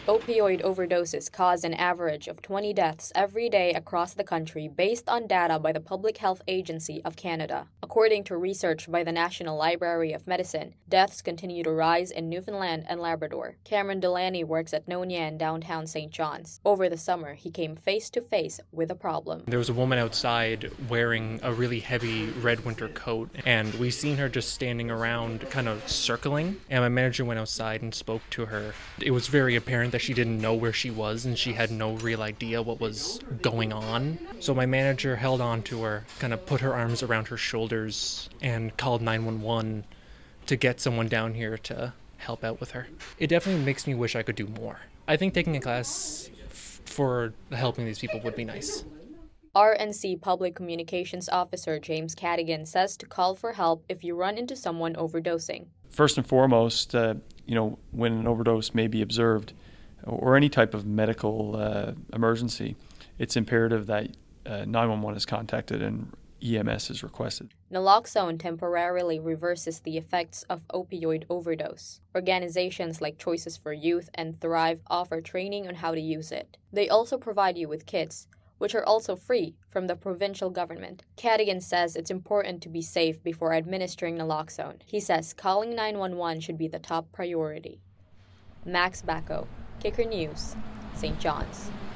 Opioid overdoses cause an average of 20 deaths every day across the country based on data by the Public Health Agency of Canada. According to research by the National Library of Medicine, deaths continue to rise in Newfoundland and Labrador. Cameron Delaney works at Nonia in downtown St. John's. Over the summer, he came face to face with a problem. There was a woman outside wearing a really heavy red winter coat, and we seen her just standing around kind of circling, and my manager went outside and spoke to her. It was very apparent that she didn't know where she was and she had no real idea what was going on. So my manager held on to her, kind of put her arms around her shoulders and called 911 to get someone down here to help out with her. It definitely makes me wish I could do more. I think taking a class for helping these people would be nice. RNC Public Communications Officer James Cadigan says to call for help if you run into someone overdosing. First and foremost, when an overdose may be observed, or any type of medical emergency, it's imperative that 911 is contacted and EMS is requested. Naloxone temporarily reverses the effects of opioid overdose. Organizations like Choices for Youth and Thrive offer training on how to use it. They also provide you with kits, which are also free from the provincial government. Cadigan says it's important to be safe before administering naloxone. He says calling 911 should be the top priority. Max Bacco, Kicker News, St. John's.